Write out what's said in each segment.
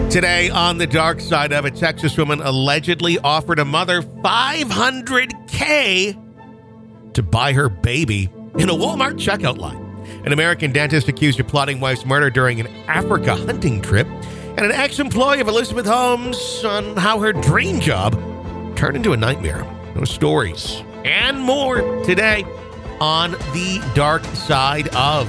Today on the dark side of it, Texas woman allegedly offered a mother $500K to buy her baby in a Walmart checkout line. An American dentist accused of plotting wife's murder during an Africa hunting trip. And an ex-employee of Elizabeth Holmes on how her dream job turned into a nightmare. Those stories and more today on the dark side of.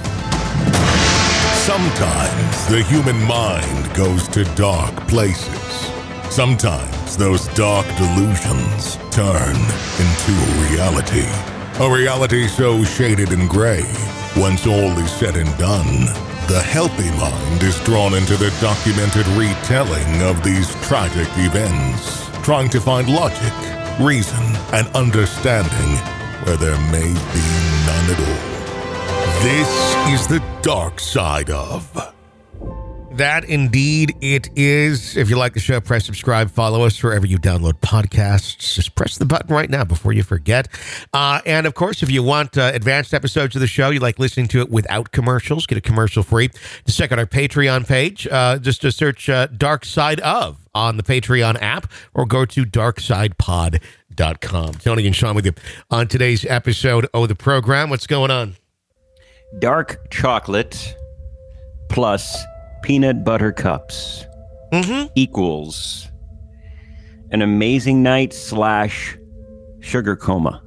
Sometimes the human mind goes to dark places. Sometimes those dark delusions turn into a reality. A reality so shaded in gray, once all is said and done, the healthy mind is drawn into the documented retelling of these tragic events, trying to find logic, reason, and understanding where there may be none at all. This is the dark side of. That indeed it is. If you like the show, press subscribe, follow us wherever you download podcasts. Just press the button right now before you forget. And of course, if you want advanced episodes of the show, you like listening to it without commercials, get it commercial free. Just check out our Patreon page. Just to search Dark Side of on the Patreon app or go to darksidepod.com. Tony and Sean with you on today's episode of the program. What's going on? Dark chocolate plus peanut butter cups equals an amazing night / sugar coma.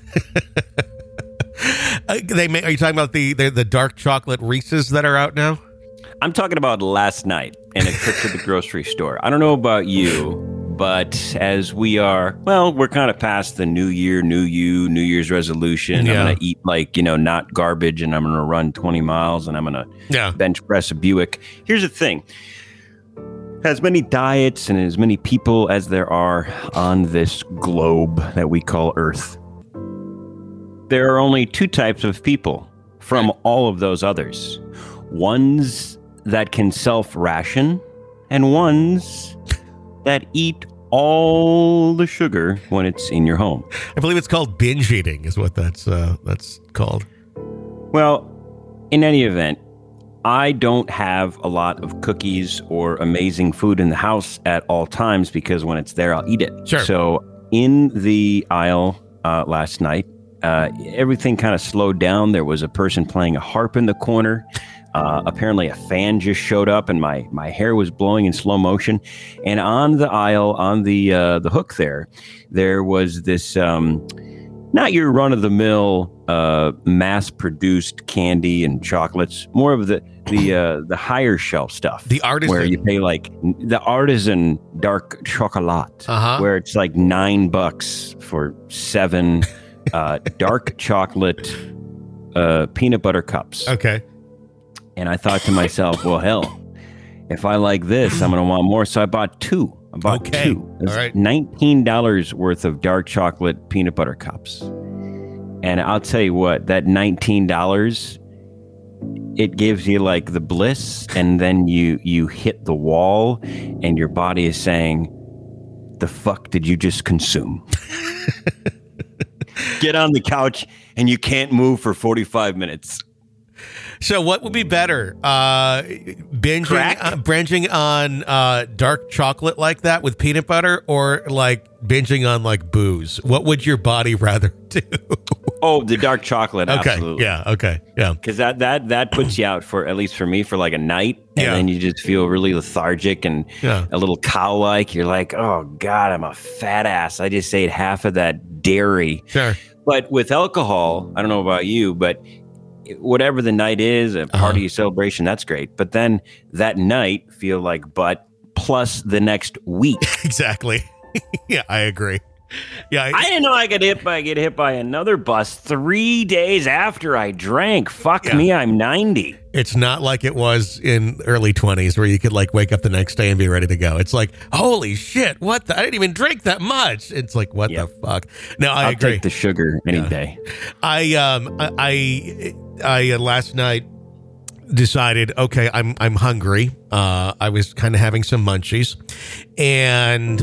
Are you talking about the dark chocolate Reese's that are out now? I'm talking about last night and a trip to the grocery store. I don't know about you, but as we're kind of past the new year, new you, New Year's resolution. Yeah. I'm going to eat not garbage, and I'm going to run 20 miles, and I'm going to bench press a Buick. Here's the thing. As many diets and as many people as there are on this globe that we call Earth, there are only two types of people from all of those others. Ones that can self-ration and ones that eat all the sugar when it's in your home. I believe it's called binge eating is what that's called. Well, in any event, I don't have a lot of cookies or amazing food in the house at all times because when it's there, I'll eat it. Sure. So in the aisle last night, everything kind of slowed down. There was a person playing a harp in the corner. Apparently a fan just showed up and my hair was blowing in slow motion. And on the aisle, on the hook there was this, not your run of the mill, mass produced candy and chocolates, more of the higher shelf stuff. The artisan. Where you pay like the artisan dark chocolate, where it's like $9 for 7 dark chocolate peanut butter cups. Okay. And I thought to myself, well, hell, if I like this, I'm going to want more. So I bought two. Two. It's all right. $19 worth of dark chocolate peanut butter cups. And I'll tell you what, that $19, it gives you like the bliss. And then you hit the wall and your body is saying, the fuck did you just consume? Get on the couch and you can't move for 45 minutes. So what would be better, binging on dark chocolate like that with peanut butter, or like binging on like booze? What would your body rather do? Oh, the dark chocolate, okay. Absolutely. Yeah, okay, yeah. Because that puts you out for, at least for me, for like a night, and then you just feel really lethargic and a little cow-like. You're like, oh God, I'm a fat ass. I just ate half of that dairy. Sure. But with alcohol, I don't know about you, but whatever the night is, a party celebration, that's great. But then that night feel like butt plus the next week. Exactly. Yeah, I agree. Yeah, I didn't know I could get hit by another bus 3 days after I drank. Fuck me, I'm 90. It's not like it was in early 20s where you could like wake up the next day and be ready to go. It's like, holy shit, I didn't even drink that much. It's like, what the fuck? No, I agree. I'll take the sugar any day. I last night decided, okay, I'm hungry. I was kind of having some munchies, and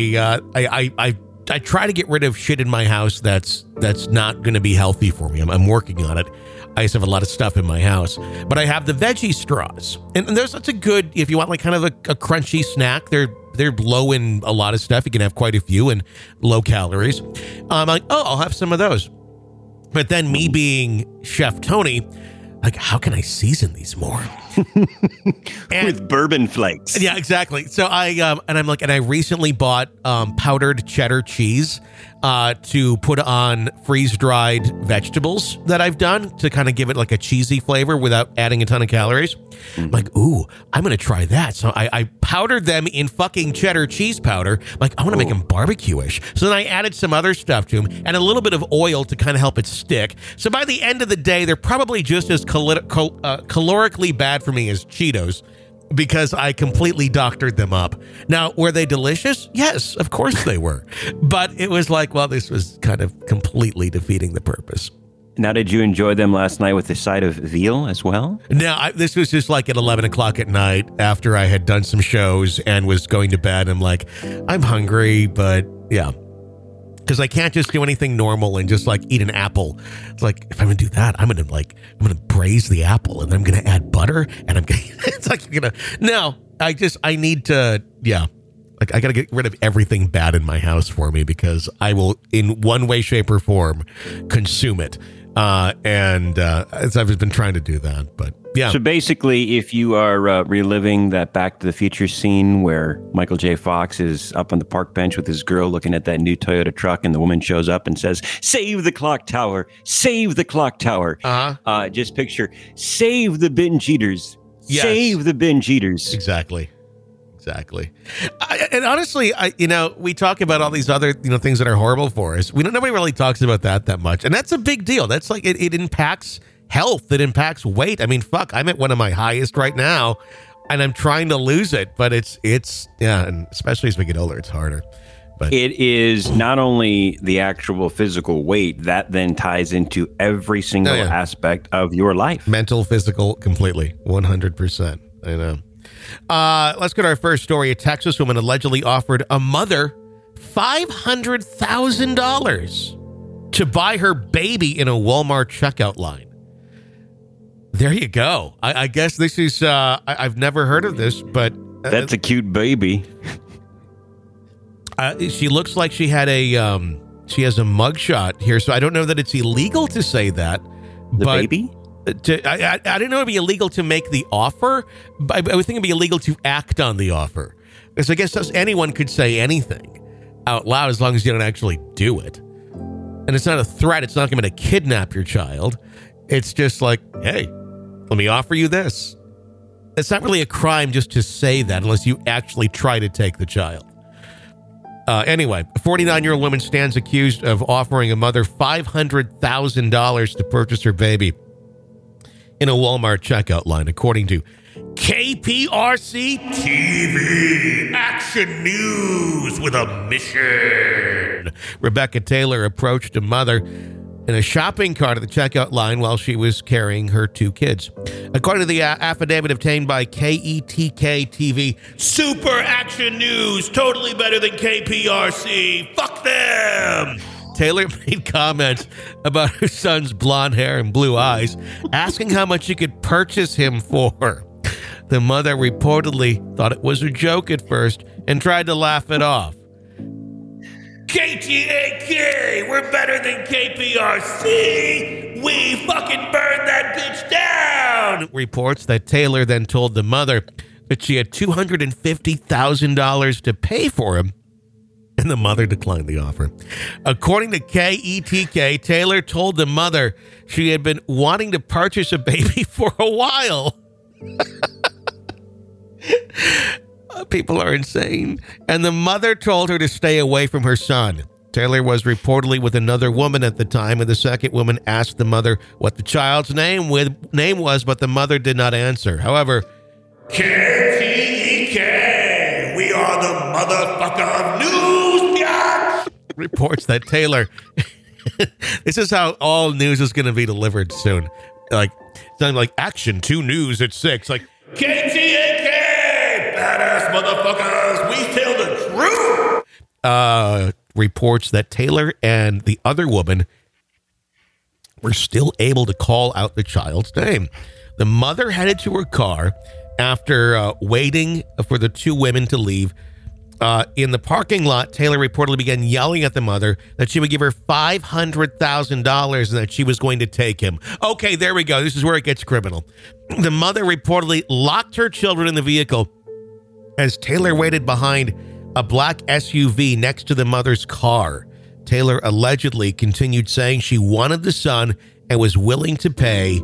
I try to get rid of shit in my house that's not going to be healthy for me. I'm working on it. I used to have a lot of stuff in my house. But I have the veggie straws. And that's a good, if you want like kind of a crunchy snack, they're low in a lot of stuff. You can have quite a few and low calories. I'm like, oh, I'll have some of those. But then me being Chef Tony, like, how can I season these more? With bourbon flakes. Yeah, exactly. So I recently bought powdered cheddar cheese to put on freeze-dried vegetables that I've done to kind of give it like a cheesy flavor without adding a ton of calories. I'm like, ooh, I'm going to try that. So I powdered them in fucking cheddar cheese powder. Like, I want to make them barbecue-ish. So then I added some other stuff to them and a little bit of oil to kind of help it stick. So by the end of the day, they're probably just as calorically bad for me as Cheetos, because I completely doctored them up. Now, were they delicious? Yes, of course they were. But it was like, well, this was kind of completely defeating the purpose. Now, did you enjoy them last night with the side of veal as well? No, this was just like at 11 o'clock at night after I had done some shows and was going to bed. I'm like, I'm hungry, but yeah. Because I can't just do anything normal and just like eat an apple. It's like, if I'm gonna do that, I'm gonna braise the apple and then I'm gonna add butter and it's like, no, I need to, yeah. Like, I gotta get rid of everything bad in my house for me, because I will, in one way, shape, or form, consume it. As I've been trying to do that, but yeah. So basically, if you are reliving that Back to the Future scene where Michael J. Fox is up on the park bench with his girl looking at that new Toyota truck, and the woman shows up and says, "Save the clock tower, save the clock tower." Just picture, save the binge eaters, save the binge eaters. Exactly. And honestly, we talk about all these other, things that are horrible for us. Nobody really talks about that much. And that's a big deal. That's like, it impacts health. It impacts weight. I mean, fuck, I'm at one of my highest right now and I'm trying to lose it, but it's and especially as we get older, it's harder. But it is not only the actual physical weight that then ties into every single aspect of your life. Mental, physical, completely. 100%. I know. Let's get our first story. A Texas woman allegedly offered a mother $500,000 to buy her baby in a Walmart checkout line. There you go. I guess this is, I've never heard of this, but... That's a cute baby. She looks like she had she has a mugshot here, so I don't know that it's illegal to say that. The baby? I didn't know it'd be illegal to make the offer, but I would think it'd be illegal to act on the offer. Because I guess anyone could say anything out loud as long as you don't actually do it. And it's not a threat. It's not going to kidnap your child. It's just like, hey, let me offer you this. It's not really a crime just to say that unless you actually try to take the child. Anyway, a 49-year-old woman stands accused of offering a mother $500,000 to purchase her baby in a Walmart checkout line, according to KPRC TV Action News with a mission. Rebecca Taylor approached a mother in a shopping cart at the checkout line while she was carrying her two kids. According to the affidavit obtained by KETK TV, Super Action News, totally better than KPRC. Fuck them! Taylor made comments about her son's blonde hair and blue eyes, asking how much she could purchase him for. The mother reportedly thought it was a joke at first and tried to laugh it off. KTAK, we're better than KPRC. We fucking burned that bitch down. Reports that Taylor then told the mother that she had $250,000 to pay for him, and the mother declined the offer. According to KETK, Taylor told the mother she had been wanting to purchase a baby for a while. People are insane. And the mother told her to stay away from her son. Taylor was reportedly with another woman at the time, and the second woman asked the mother what the child's name was, but the mother did not answer. However, KTK, we are the motherfucker of news, bitch! Reports that Taylor... This is how all news is going to be delivered soon. Like, something like Action 2 News at 6. Like, KTK, badass motherfuckers, we tell the truth! Reports that Taylor and the other woman were still able to call out the child's name. The mother headed to her car after waiting for the two women to leave. In the parking lot, Taylor reportedly began yelling at the mother that she would give her $500,000 and that she was going to take him. Okay, there we go. This is where it gets criminal. The mother reportedly locked her children in the vehicle as Taylor waited behind a black SUV next to the mother's car. Taylor allegedly continued saying she wanted the son and was willing to pay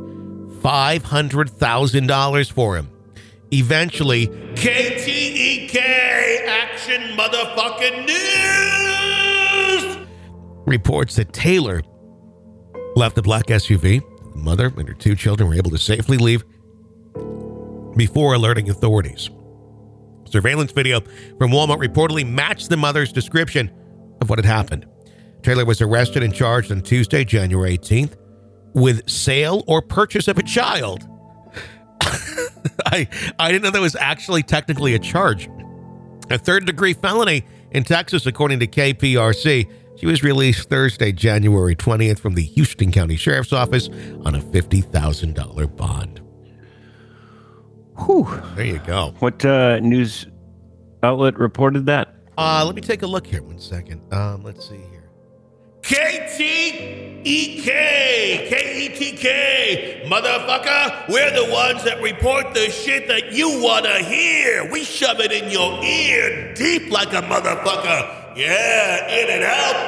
$500,000 for him. Eventually, KTEK Action Motherfucking News reports that Taylor left the black SUV. The mother and her two children were able to safely leave before alerting authorities. Surveillance video from Walmart reportedly matched the mother's description of what had happened. Taylor was arrested and charged on Tuesday, January 18th, with sale or purchase of a child. I didn't know that was actually technically a charge. A third-degree felony in Texas, according to KPRC. She was released Thursday, January 20th from the Houston County Sheriff's Office on a $50,000 bond. Whew. There you go. What news outlet reported that? Let me take a look here. 1 second. Let's see here. KTEK, KETK, motherfucker. We're the ones that report the shit that you want to hear. We shove it in your ear deep like a motherfucker. Yeah, in and out,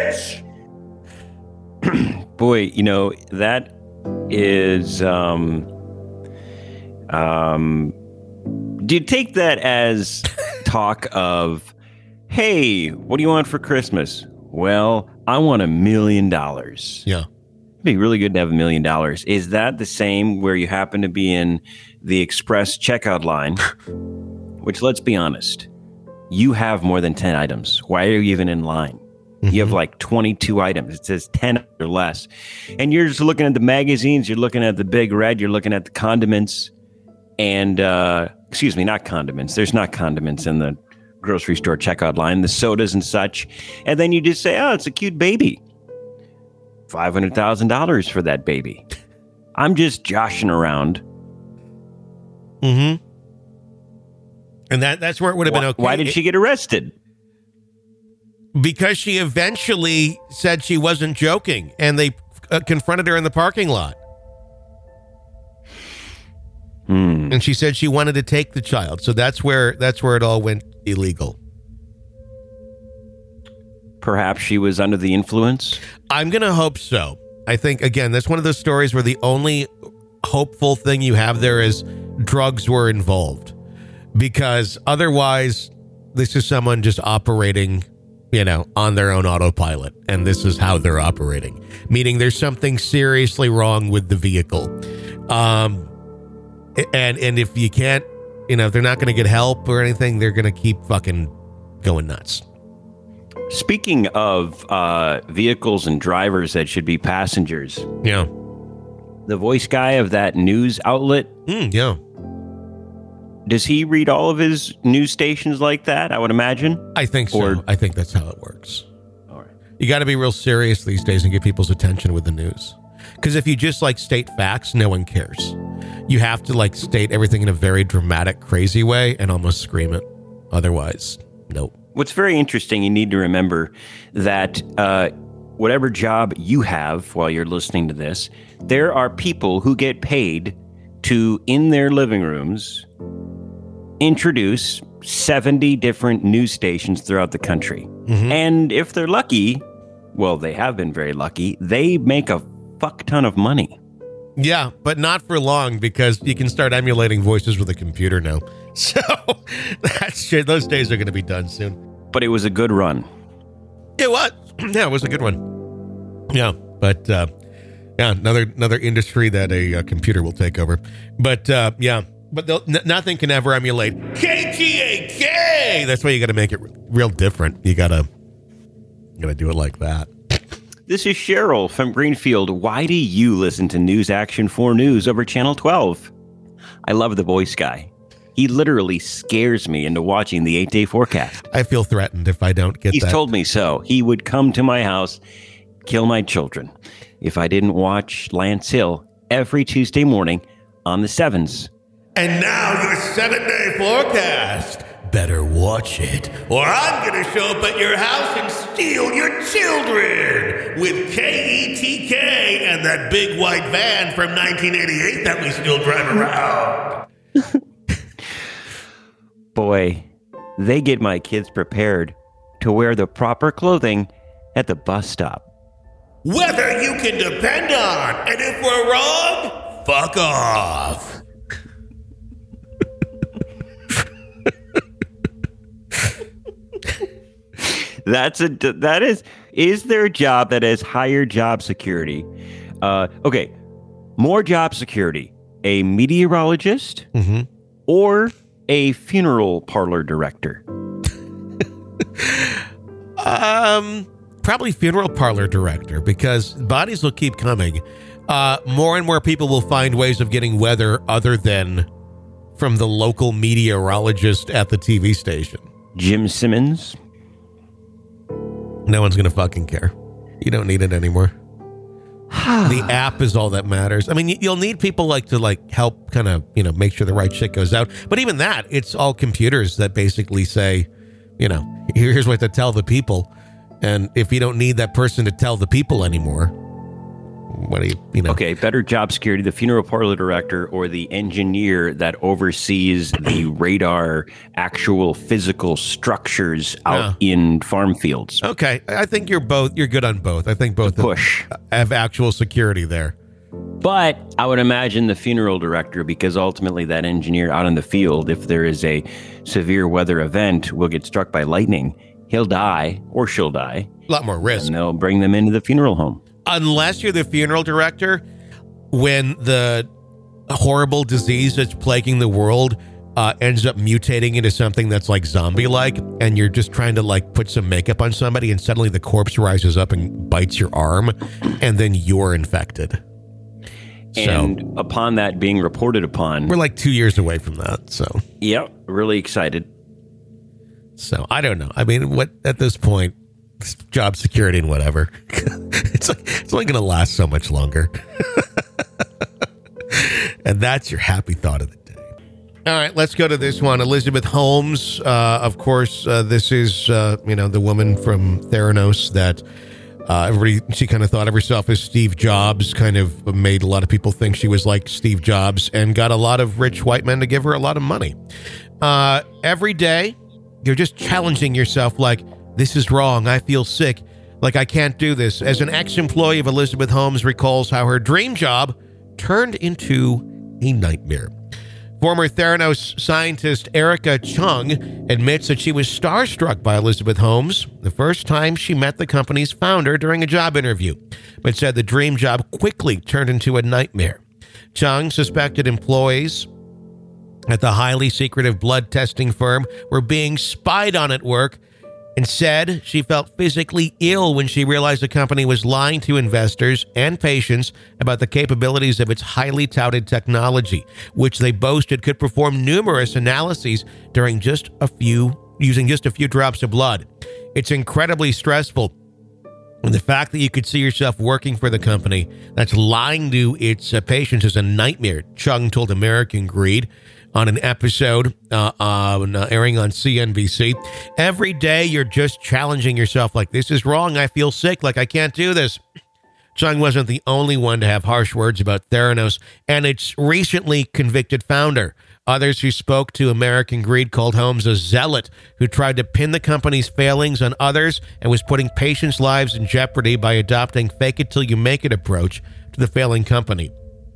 bitch. Boy, you know, that is, do you take that as talk of, hey, what do you want for Christmas? Well, I want $1 million. Yeah. It'd be really good to have $1 million. Is that the same where you happen to be in the express checkout line? Which, let's be honest, you have more than 10 items. Why are you even in line? Mm-hmm. You have like 22 items. It says 10 or less. And you're just looking at the magazines. You're looking at the big red. You're looking at the condiments. And, excuse me, not condiments. There's not condiments in the grocery store checkout line, the sodas and such. And then you just say, oh, it's a cute baby. $500,000 for that baby. I'm just joshing around. Mm-hmm. And that's where it would have been okay. Why did she get arrested? Because she eventually said she wasn't joking, and they confronted her in the parking lot. And she said she wanted to take the child. So that's where it all went illegal. Perhaps she was under the influence? I'm going to hope so. I think, again, that's one of those stories where the only hopeful thing you have there is drugs were involved. Because otherwise, this is someone just operating, on their own autopilot. And this is how they're operating. Meaning there's something seriously wrong with the vehicle. And if you can't, if they're not going to get help or anything, they're going to keep fucking going nuts. Speaking of vehicles and drivers that should be passengers. Yeah. The voice guy of that news outlet. Yeah. Does he read all of his news stations like that, I would imagine? I think so. I think that's how it works. All right. You got to be real serious these days and get people's attention with the news. Because if you just state facts, no one cares. You have to state everything in a very dramatic, crazy way and almost scream it. Otherwise, nope. What's very interesting, you need to remember that whatever job you have while you're listening to this, there are people who get paid to, in their living rooms, introduce 70 different news stations throughout the country. Mm-hmm. And if they're lucky, well, they have been very lucky, they make a fuck ton of money. Yeah, but not for long, because you can start emulating voices with a computer now. So those days are going to be done soon. But it was a good run. It was. Yeah, it was a good one. Yeah, but another industry that a computer will take over. But but nothing can ever emulate KTAK. That's why you got to make it real different. You gotta do it like that. This is Cheryl from Greenfield. Why do you listen to News Action 4 News over Channel 12? I love the voice guy. He literally scares me into watching the 8-day forecast. I feel threatened if I don't get that. He's told me so. He would come to my house, kill my children if I didn't watch Lance Hill every Tuesday morning on the 7s. And now your 7-day forecast. Better watch it, or I'm going to show up at your house and steal your children with KETK and that big white van from 1988 that we still drive around. Boy, they get my kids prepared to wear the proper clothing at the bus stop. Weather you can depend on, and if we're wrong, fuck off. Is there a job that has higher job security? Okay, more job security. A meteorologist or a funeral parlor director? Probably funeral parlor director, because bodies will keep coming. More and more people will find ways of getting weather other than from the local meteorologist at the TV station. Jim Simmons? No one's going to fucking care. You don't need it anymore. The app is all that matters. I mean, you'll need people to help kind of, make sure the right shit goes out. But even that, it's all computers that basically say, here's what to tell the people. And if you don't need that person to tell the people anymore, what do you know? Okay, better job security, the funeral parlor director or the engineer that oversees the radar actual physical structures out in farm fields. Okay, I think you're good on both. I think both have actual security there. But I would imagine the funeral director, because ultimately that engineer out in the field, if there is a severe weather event, will get struck by lightning. He'll die or she'll die. A lot more risk. And they'll bring them into the funeral home. Unless you're the funeral director, when the horrible disease that's plaguing the world ends up mutating into something that's like zombie-like, and you're just trying to put some makeup on somebody, and suddenly the corpse rises up and bites your arm, and then you're infected. And upon that being reported upon... We're 2 years away from that, so... Yep, really excited. So, I don't know. I mean, at this point, job security and whatever. It's only going to last so much longer. And that's your happy thought of the day. All right, let's go to this one. Elizabeth Holmes, of course, this is, the woman from Theranos that she kind of thought of herself as Steve Jobs, kind of made a lot of people think she was like Steve Jobs, and got a lot of rich white men to give her a lot of money. Every day, you're just challenging yourself this is wrong. I feel sick. I can't do this. As an ex-employee of Elizabeth Holmes recalls how her dream job turned into a nightmare. Former Theranos scientist Erica Chung admits that she was starstruck by Elizabeth Holmes the first time she met the company's founder during a job interview, but said the dream job quickly turned into a nightmare. Chung suspected employees at the highly secretive blood testing firm were being spied on at work, and said she felt physically ill when she realized the company was lying to investors and patients about the capabilities of its highly touted technology, which they boasted could perform numerous analyses using just a few drops of blood. It's incredibly stressful. And the fact that you could see yourself working for the company that's lying to its patients is a nightmare, Chung told American Greed on an episode airing on CNBC. Every day you're just challenging yourself this is wrong. I feel sick. I can't do this. Chung wasn't the only one to have harsh words about Theranos and its recently convicted founder. Others who spoke to American Greed called Holmes a zealot who tried to pin the company's failings on others and was putting patients' lives in jeopardy by adopting fake-it-till-you-make-it approach to the failing company.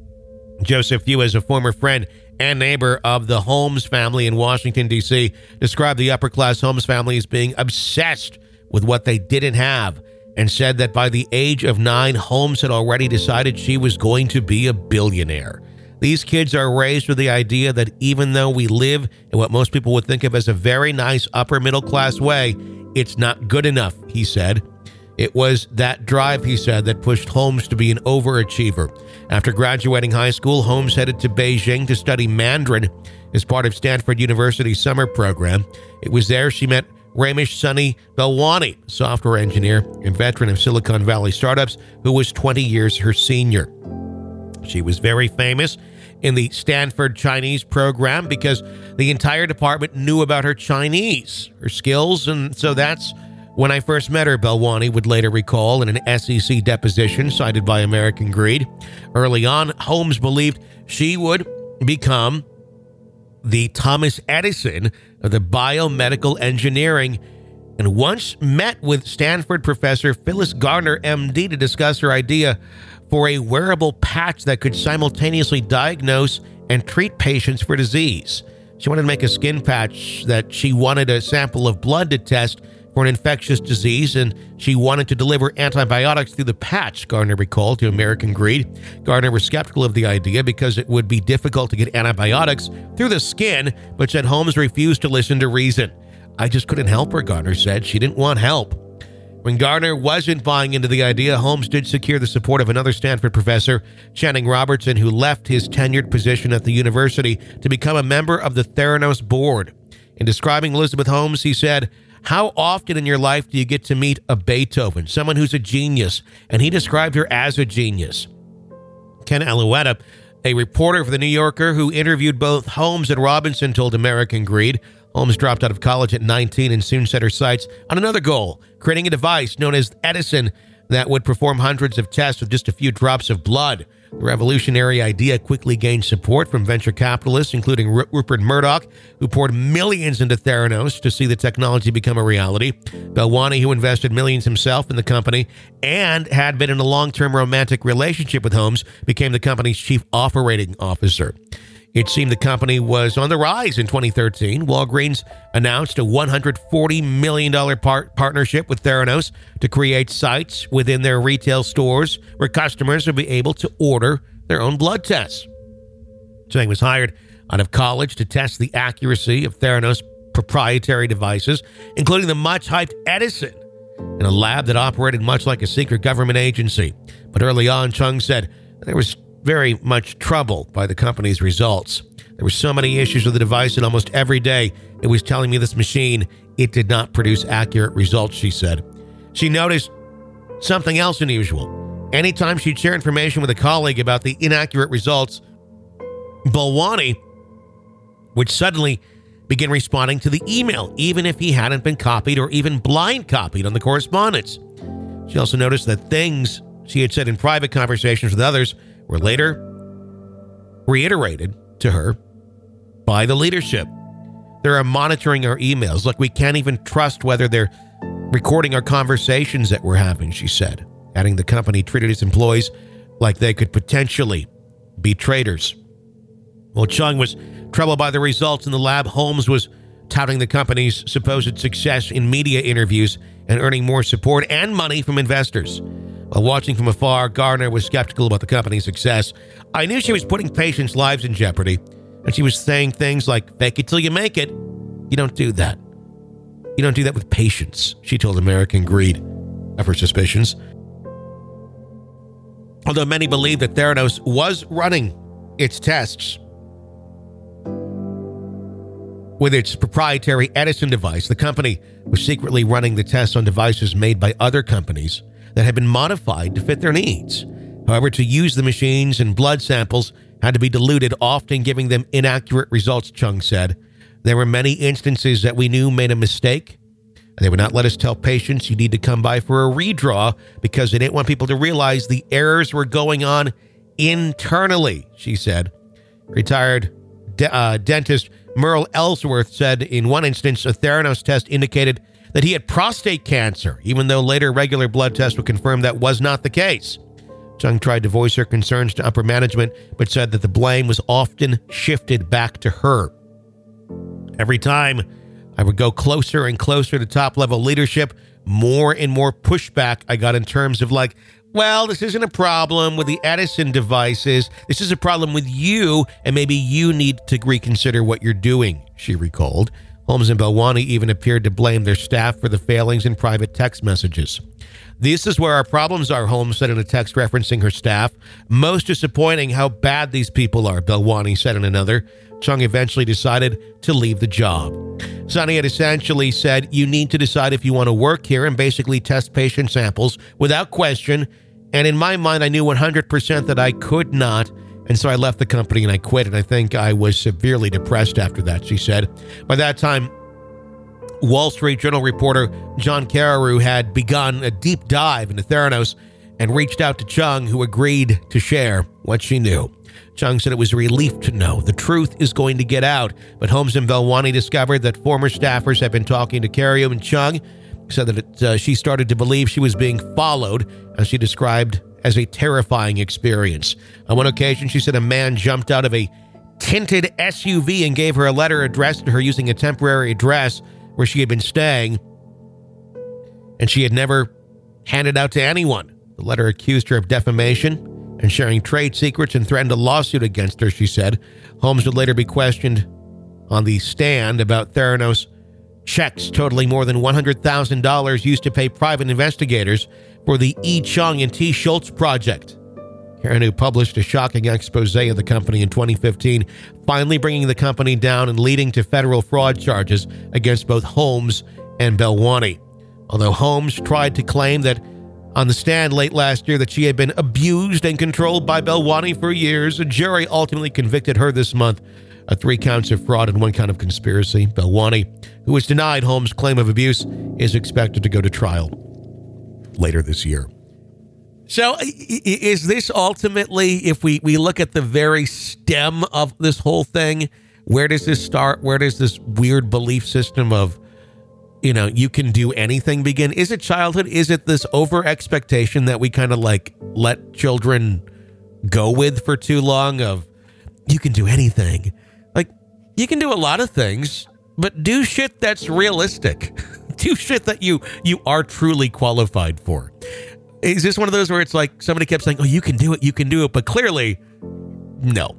Joseph Yu, as a former friend and neighbor of the Holmes family in Washington, D.C., described the upper-class Holmes family as being obsessed with what they didn't have, and said that by the age of 9, Holmes had already decided she was going to be a billionaire. These kids are raised with the idea that even though we live in what most people would think of as a very nice upper-middle-class way, it's not good enough, he said. It was that drive, he said, that pushed Holmes to be an overachiever. After graduating high school, Holmes headed to Beijing to study Mandarin as part of Stanford University's summer program. It was there she met Ramesh Sunny Belwani, software engineer and veteran of Silicon Valley startups, who was 20 years her senior. She was very famous in the Stanford Chinese program because the entire department knew about her Chinese, her skills, and so that's when I first met her, Belwani would later recall in an SEC deposition cited by American Greed. Early on, Holmes believed she would become the Thomas Edison of the biomedical engineering, and once met with Stanford professor Phyllis Garner, MD, to discuss her idea for a wearable patch that could simultaneously diagnose and treat patients for disease. She wanted to make a skin patch that she wanted a sample of blood to test for an infectious disease, and she wanted to deliver antibiotics through the patch, Garner recalled to American Greed. Garner was skeptical of the idea because it would be difficult to get antibiotics through the skin, but said Holmes refused to listen to reason. I just couldn't help her, Garner said. She didn't want help. When Garner wasn't buying into the idea, Holmes did secure the support of another Stanford professor, Channing Robertson, who left his tenured position at the university to become a member of the Theranos board. In describing Elizabeth Holmes, he said, "How often in your life do you get to meet a Beethoven, someone who's a genius?" And he described her as a genius. Ken Alouetta, a reporter for The New Yorker who interviewed both Holmes and Robinson, told American Greed Holmes dropped out of college at 19 and soon set her sights on another goal, creating a device known as Edison that would perform hundreds of tests with just a few drops of blood. The revolutionary idea quickly gained support from venture capitalists, including Rupert Murdoch, who poured millions into Theranos to see the technology become a reality. Belwani, who invested millions himself in the company and had been in a long-term romantic relationship with Holmes, became the company's chief operating officer. It seemed the company was on the rise in 2013. Walgreens announced a $140 million partnership with Theranos to create sites within their retail stores where customers would be able to order their own blood tests. Chang was hired out of college to test the accuracy of Theranos' proprietary devices, including the much-hyped Edison, in a lab that operated much like a secret government agency. But early on, Chung said there was very much trouble by the company's results. There were so many issues with the device, and almost every day it was telling me this machine, it did not produce accurate results, she said. She noticed something else unusual. Anytime she'd share information with a colleague about the inaccurate results, Belwani would suddenly begin responding to the email, even if he hadn't been copied or even blind copied on the correspondence. She also noticed that things she had said in private conversations with others were later reiterated to her by the leadership. They're monitoring our emails. Look, we can't even trust whether they're recording our conversations that we're having, she said, adding the company treated its employees like they could potentially be traitors. While Chung was troubled by the results in the lab, Holmes was touting the company's supposed success in media interviews and earning more support and money from investors. While watching from afar, Garner was skeptical about the company's success. I knew she was putting patients' lives in jeopardy, and she was saying things like, "Fake it till you make it." You don't do that. You don't do that with patients, she told American Greed of her suspicions. Although many believe that Theranos was running its tests with its proprietary Edison device, the company was secretly running the tests on devices made by other companies that had been modified to fit their needs. However, to use the machines and blood samples had to be diluted, often giving them inaccurate results, Chung said. There were many instances that we knew made a mistake. They would not let us tell patients you need to come by for a redraw because they didn't want people to realize the errors were going on internally, she said. Retired dentist Merle Ellsworth said in one instance a Theranos test indicated that he had prostate cancer, even though later regular blood tests would confirm that was not the case. Chung tried to voice her concerns to upper management, but said that the blame was often shifted back to her. Every time I would go closer and closer to top-level leadership, more and more pushback I got in terms of like, well, this isn't a problem with the Edison devices. This is a problem with you, and maybe you need to reconsider what you're doing, she recalled. Holmes and Belwani even appeared to blame their staff for the failings in private text messages. "This is where our problems are," Holmes said in a text referencing her staff. "Most disappointing how bad these people are," Belwani said in another. Chung eventually decided to leave the job. Sunny had essentially said, you need to decide if you want to work here and basically test patient samples without question. And in my mind, I knew 100% that I could not. And so I left the company and I quit. And I think I was severely depressed after that, she said. By that time, Wall Street Journal reporter John Carreyrou had begun a deep dive into Theranos and reached out to Chung, who agreed to share what she knew. Chung said it was a relief to know the truth is going to get out, but Holmes and Belwani discovered that former staffers had been talking to Carreyrou, and Chung said that she started to believe she was being followed, as she described as a terrifying experience. On one occasion, she said a man jumped out of a tinted SUV and gave her a letter addressed to her using a temporary address where she had been staying, and she had never handed out to anyone. The letter accused her of defamation and sharing trade secrets and threatened a lawsuit against her, she said. Holmes would later be questioned on the stand about Theranos checks totaling more than $100,000 used to pay private investigators for the E. Chung and T. Schultz project. Carreyrou published a shocking expose of the company in 2015, finally bringing the company down and leading to federal fraud charges against both Holmes and Belwani. Although Holmes tried to claim that on the stand late last year that she had been abused and controlled by Belwani for years, a jury ultimately convicted her this month of 3 counts of fraud and 1 count of conspiracy. Belwani, who was denied Holmes' claim of abuse, is expected to go to trial later this year. So is this ultimately, if we look at the very stem of this whole thing, where does this start? Where does this weird belief system of, you can do anything begin? Is it childhood? Is it this over expectation that we kind of like let children go with for too long of you can do anything? Like, you can do a lot of things, but do shit that's realistic. Do shit that you are truly qualified for. Is this one of those where it's like somebody kept saying, oh, you can do it, but clearly, no.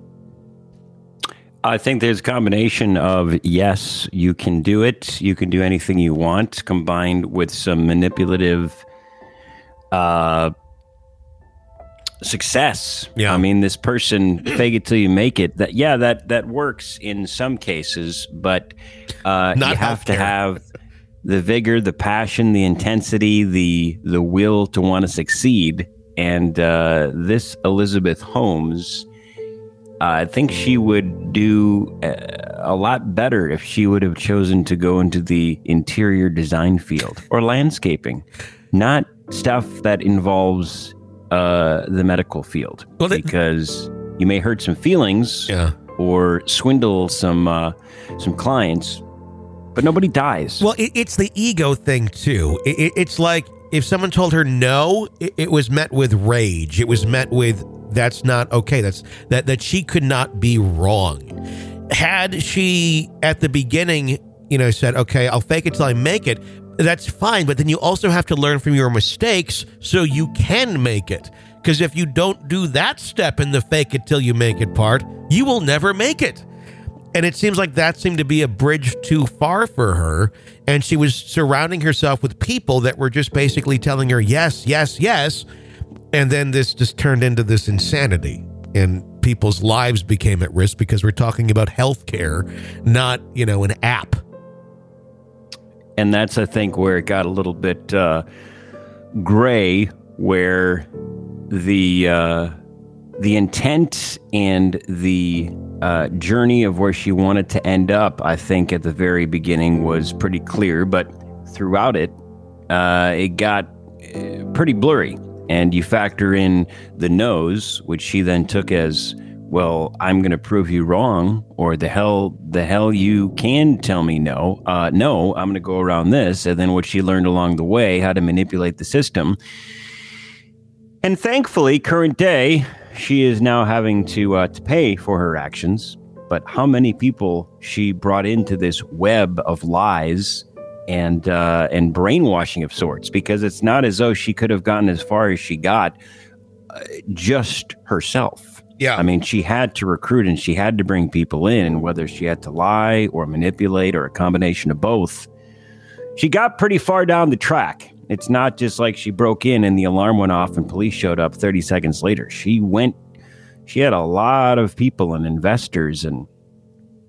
I think there's a combination of, yes, you can do it, you can do anything you want, combined with some manipulative success. Yeah. I mean, this person, fake it till you make it, that works in some cases, but you have to have the vigor, the passion, the intensity, the will to want to succeed. And this Elizabeth Holmes, I think she would do a lot better if she would have chosen to go into the interior design field or landscaping, not stuff that involves the medical field, because you may hurt some feelings or swindle some clients, but nobody dies. Well, it's the ego thing, too. It's like if someone told her no, it was met with rage. It was met with, that's not okay. That she could not be wrong. Had she, at the beginning, said, okay, I'll fake it till I make it, that's fine. But then you also have to learn from your mistakes so you can make it. Because if you don't do that step in the fake it till you make it part, you will never make it. And it seems like that seemed to be a bridge too far for her. And she was surrounding herself with people that were just basically telling her, yes, yes, yes. And then this just turned into this insanity. And people's lives became at risk because we're talking about healthcare, not, an app. And that's, I think, where it got a little bit gray, where the intent and the journey of where she wanted to end up, I think at the very beginning was pretty clear, but throughout it, it got pretty blurry. And you factor in the no's, which she then took as, well, I'm going to prove you wrong, or the hell you can tell me no. No, I'm going to go around this. And then what she learned along the way, how to manipulate the system. And thankfully, current day, she is now having to pay for her actions. But how many people she brought into this web of lies and brainwashing of sorts? Because it's not as though she could have gotten as far as she got just herself. Yeah. I mean, she had to recruit and she had to bring people in, and whether she had to lie or manipulate or a combination of both, she got pretty far down the track. It's not just like she broke in and the alarm went off and police showed up 30 seconds later. She had a lot of people and investors and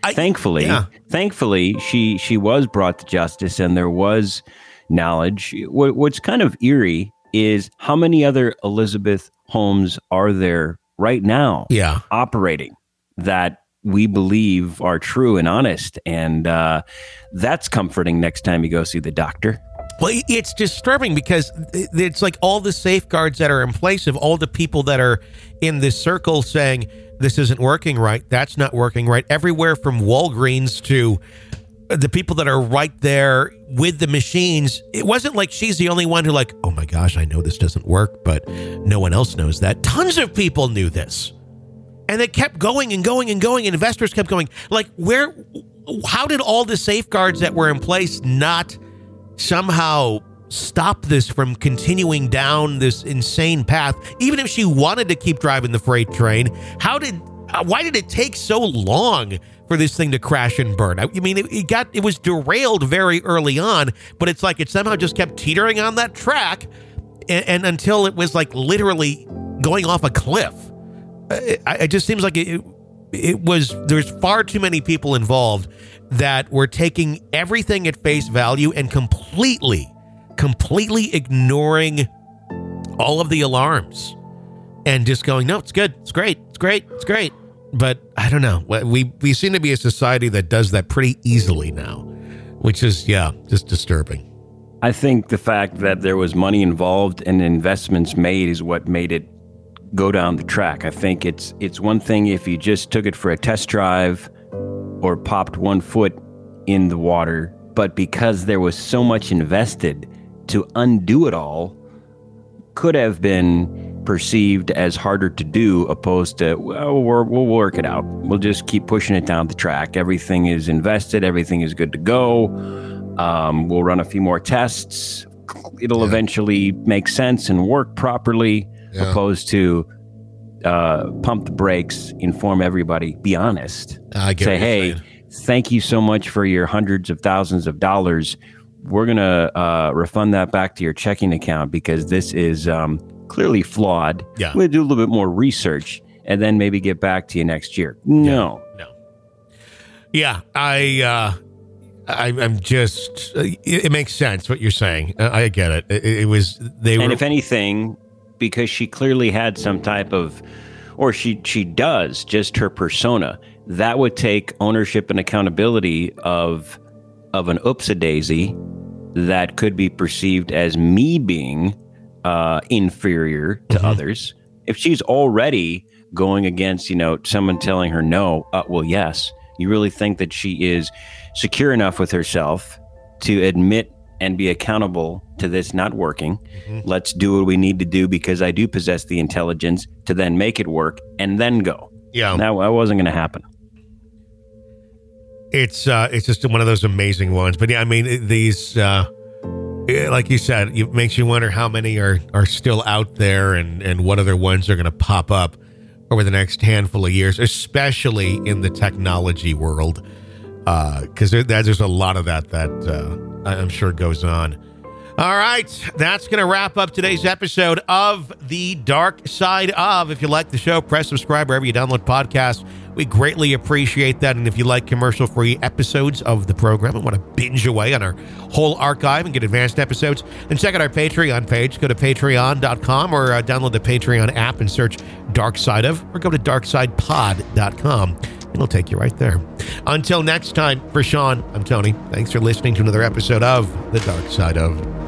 Thankfully, she was brought to justice, and there was knowledge. What's kind of eerie is how many other Elizabeth Holmes are there right now operating that we believe are true and honest, and that's comforting next time you go see the doctor. Well, it's disturbing because it's like all the safeguards that are in place of all the people that are in this circle saying this isn't working right, that's not working right, everywhere from Walgreens to the people that are right there with the machines. It wasn't like she's the only one who like, oh my gosh, I know this doesn't work, but no one else knows that. Tons of people knew this. And it kept going and going and going, and investors kept going. Like, how did all the safeguards that were in place not somehow stop this from continuing down this insane path? Even if she wanted to keep driving the freight train, why did it take so long for this thing to crash and burn? I mean, it was derailed very early on, but it's like it somehow just kept teetering on that track and until it was like literally going off a cliff. It just seems like there's far too many people involved that were taking everything at face value and completely ignoring all of the alarms and just going, no, it's good, it's great. But I don't know. We seem to be a society that does that pretty easily now, which is, just disturbing. I think the fact that there was money involved and investments made is what made it go down the track. I think it's one thing if you just took it for a test drive or popped one foot in the water, but because there was so much invested, to undo it all could have been perceived as harder to do, opposed to, well, we'll work it out. We'll just keep pushing it down the track. Everything is invested. Everything is good to go. We'll run a few more tests. It'll eventually make sense and work properly. Opposed to pump the brakes, inform everybody, be honest. Say, hey, thank you so much for your hundreds of thousands of dollars. We're going to refund that back to your checking account because this is clearly flawed. We'll do a little bit more research and then maybe get back to you next year. No. Yeah, I'm just, it makes sense what you're saying. I get it. And if anything, because she clearly had some type of, or she does, just her persona, that would take ownership and accountability of an oopsie-daisy that could be perceived as me being inferior to others. If she's already going against, someone telling her no, well, yes, you really think that she is secure enough with herself to admit and be accountable to this not working. Let's do what we need to do because I do possess the intelligence to then make it work and then go. That wasn't going to happen. It's just one of those amazing ones. But I mean, these, like you said, it makes you wonder how many are still out there and what other ones are going to pop up over the next handful of years, especially in the technology world. Because there's a lot of that I'm sure goes on. All right, that's going to wrap up today's episode of The Dark Side Of. If you like the show, press subscribe wherever you download podcasts. We greatly appreciate that. And if you like commercial-free episodes of the program and want to binge away on our whole archive and get advanced episodes, then check out our Patreon page. Go to patreon.com or download the Patreon app and search Dark Side Of, or go to darksidepod.com. It'll take you right there. Until next time, for Sean, I'm Tony. Thanks for listening to another episode of The Dark Side Of.